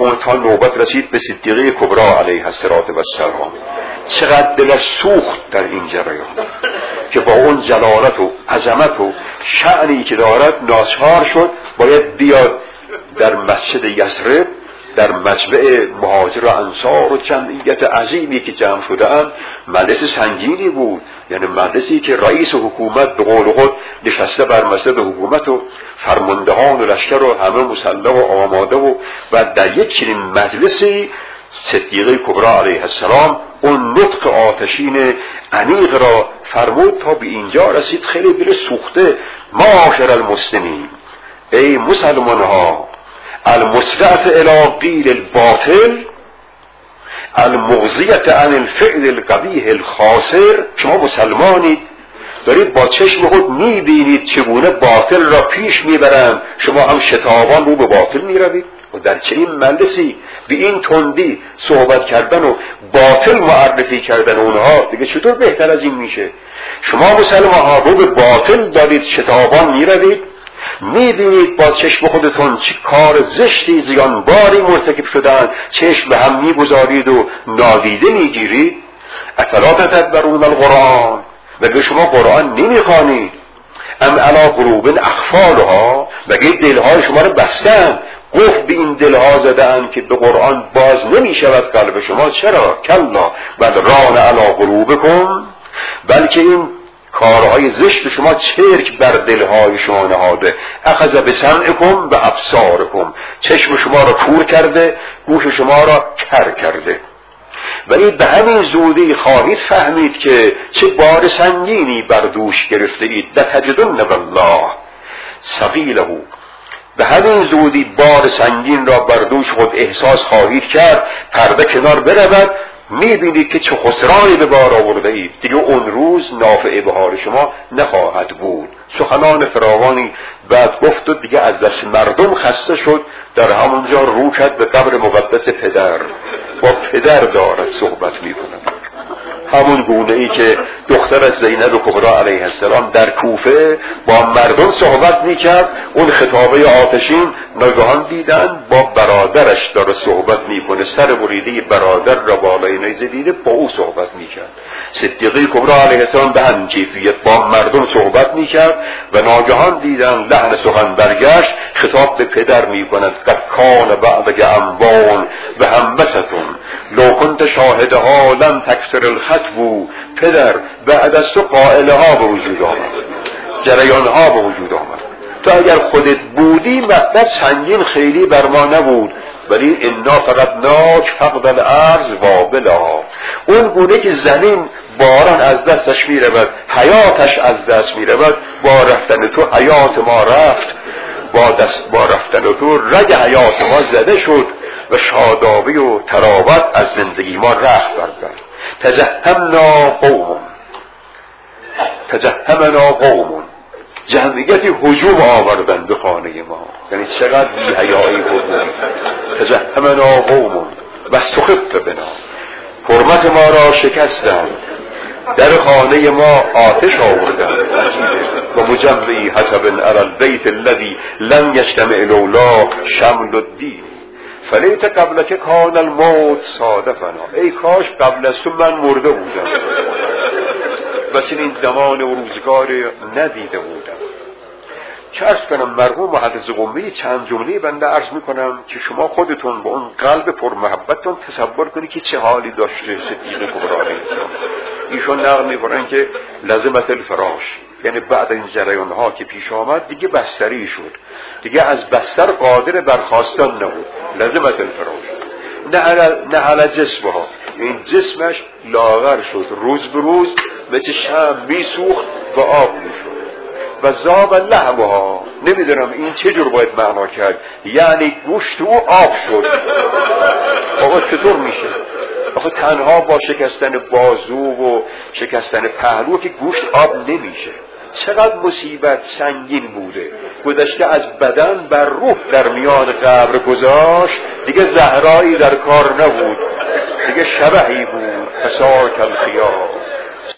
اون تا نوبت رسید به صدیقه کبری علیه السلام. چقدر دلش سوخت در این جریان که با اون جلالت و عظمت و شأنی که دارد ناچار شد باید بیاد در مسجد یثرب، در مجمع مهاجر و انصار و جمعیت عظیمی که جمع شده اند. مجلس سنگینی بود، یعنی مجلسی که رئیس حکومت به قول خود نشسته بر مسجد حکومت و فرماندهان و لشکر و همه مسلح و آماده و در یک چنین مجلسی صدیقه کبری علیه السلام اون نطق آتشین عمیق را فرمود تا به اینجا رسید. خیلی دل سوخته. معاشر المسلمین، ای مسلمان ها، المستعف الى قیل الباطل المغزیت عن الفعل القبیح الخاسر. شما مسلمانید، دارید با چشم خود میبینید چگونه باطل را پیش میبرند، شما هم شتابان رو به باطل میروید. و در چنین مجلسی به این تندی صحبت کردن و باطل معرفی کردن اونها دیگه چطور بهتر از این میشه؟ شما مسلمان ها رو به باطل دارید شتابان میروید، میبینید با چشم خودتون چه کار زشتی زیانباری مرتکب شدن، چشم به هم میگذارید و نادیده میگیرید. افلا تدبرون القرآن، مگه شما قرآن نمیخوانید؟ ام علی قلوب اقفالها، مگه دلهای شما رو بستن؟ گفت به این دلها زدن که به قرآن باز نمی شود قلب شما. چرا؟ کلا بل ران علی قلوبکم، بلکه این کارهای زشت شما چرک بر دلهای شما نهاده. اخذ بسمعکم و ابصارکم، چشم شما را کور کرده، گوش شما را کر کرده. ولی به همین زودی خواهید فهمید که چه بار سنگینی بر دوش گرفته اید. لتجدن والله ثقیله، به همین زودی بار سنگین را بر دوش خود احساس خواهید کرد. پرده کنار برود، میبینید که چه خسرانی به بار آورده اید. دیگه اون روز نافع بهار شما نخواهد بود. سخنان فراوانی بعد گفت و دیگه از دست مردم خسته شد. در همونجا رو کرد به قبر مقدس پدر، با پدر دارد صحبت میکنند. همون گونه ای که دختر از زینب کبری علیه السلام در کوفه با مردم صحبت میکرد، اون خطابه آتشین ناگهان دیدن با برادرش داره صحبت میکنه، سر بریده برادر را بالای نیزه دیده با او صحبت میکرد. صدیقه کبری علیه السلام به همین کیفیت با مردم صحبت میکرد و ناگهان دیدن لحن سخن برگشت، خطاب به پدر میکند قد کان بعدک انبان و همستون لو کنت شاهدها لم تکسر الخط بود. پدر بعد از تو قائله ها به وجود آمد، جریان ها به وجود آمد. تو اگر خودت بودی مطلب سنگین خیلی بر ما نبود، ولی انا فقدناک فقد الارض وابلا. اون گونه که زمین باران از دستش می رود، حیاتش از دست می رود، با رفتن تو حیات ما رفت، با رفتن تو رگ حیات ما زده شد و شادابی و تراوت از زندگی ما رخت برد. تجهمنا قوم، جمعیتی هجوم آوردن به خانه ما. یعنی چقدر بی حیایی بود. تجهمنا قوم و سخط بنا، حرمت ما را شکستند، در خانه ما آتش آوردند. و مجمعی حسب علی البیت الذی لم یجتمع لولا شمل الدین فلیت قبل که کان الموت صادفنا. ای کاش قبل از تو من مرده بودم و چنین زمان و روزگاری ندیده بودم. چه عرض کنم، مرحوم محدث قمی چند جمله بنده عرض میکنم که شما خودتون با اون قلب پر محبتتون تصور کنید که چه حالی داشته صدیقه کبری. ایشون نقل میکنن که لازمت الفراش، یعنی بعد این جریان ها که پیش آمد دیگه بستری شد، دیگه از بستر قادر برخاستن نبود. لازمت الفراش نه علی جسمها، این جسمش لاغر شد، روز به روز مثل شمع میسوخت و آب میشد. و زاب لحمها، نمیدونم این چه جور باید معنا کرد، یعنی گوشت او آب شد. آقا چطور میشه؟ آخه تنها با شکستن بازو و شکستن پهلو که گوشت آب نمیشه. چقدر مصیبت سنگین بوده. گذشته از بدن بر روح در میان قبر گذاشت، دیگه زهرایی در کار نبود، دیگه شبحی بود. فساک الخیار